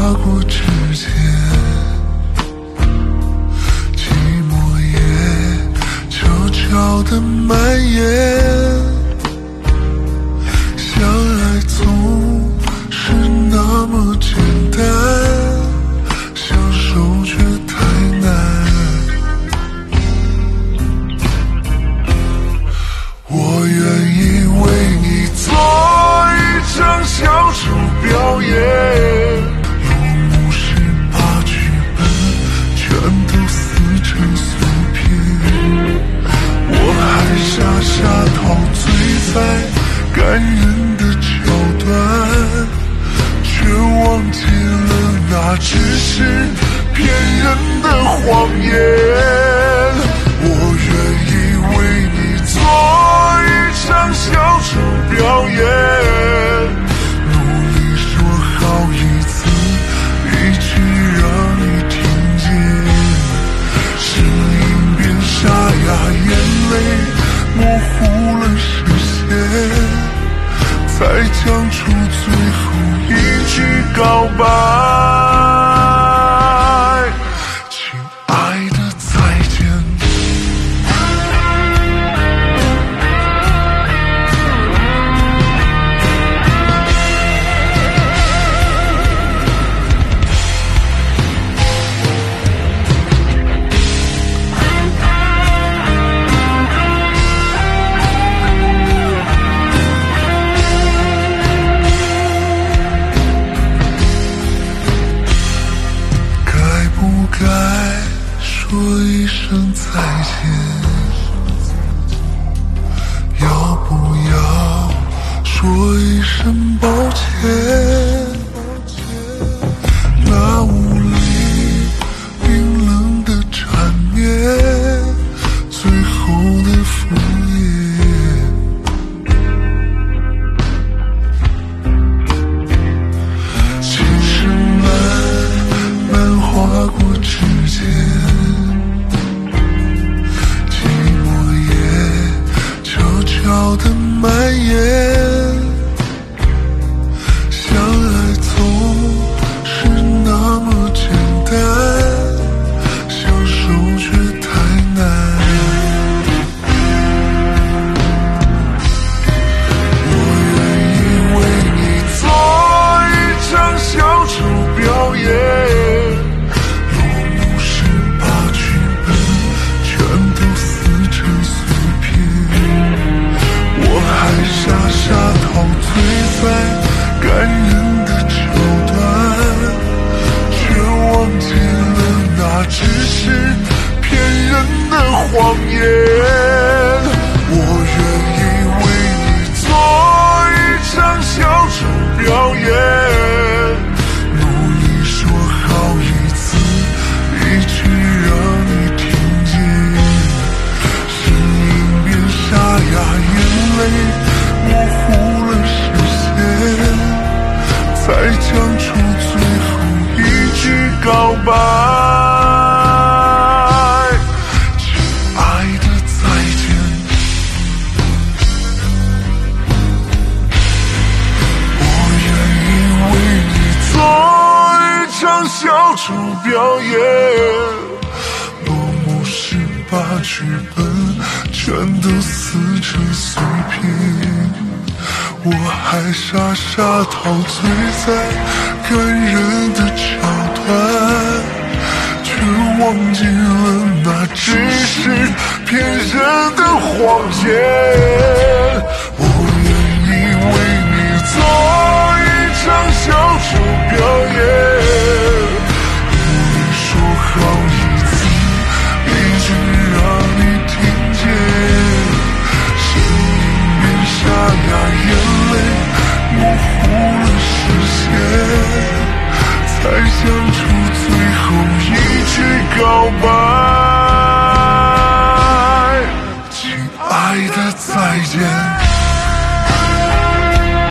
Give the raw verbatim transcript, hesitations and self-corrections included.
过指尖，寂寞也悄悄地蔓延。相爱总是那么简单，相守却太难。我愿意为你做一场小丑表演，落幕时把剧本全都撕成碎片。我还傻傻陶醉在感人的桥段，却忘记了那只是骗人的谎言。我愿意为你做一场小丑表演，努力说好一字一句让你听见，声音变沙哑，眼泪模糊了视线，才讲出最后一句告白。亲爱的再见。该说一声再见，要不要说一声抱歉？那无力冰冷的缠绵，最后的敷衍，情深慢慢划过指尖，寂寞也悄悄地蔓延。相爱总是那么简单，相守却太难。我愿意为你做一场小丑表演，傻傻陶醉在感人的桥段，却忘记了那只是骗人的谎言。我愿意为你做一场小丑表演，努力说好一字一句让你听见，声音变沙哑，眼泪模糊了视线，才讲出最后一句告白。亲爱的再见。我愿意为你做一场小丑表演，落幕时把剧本全都撕成碎片。我还傻傻陶醉在感人的桥段，却忘记了那只是骗人的谎言。我愿意为你做一场小丑表演，努力说好一字一句让你听见，声音变沙哑，眼泪模糊了视线，才讲出最后一句告白。亲爱的再见。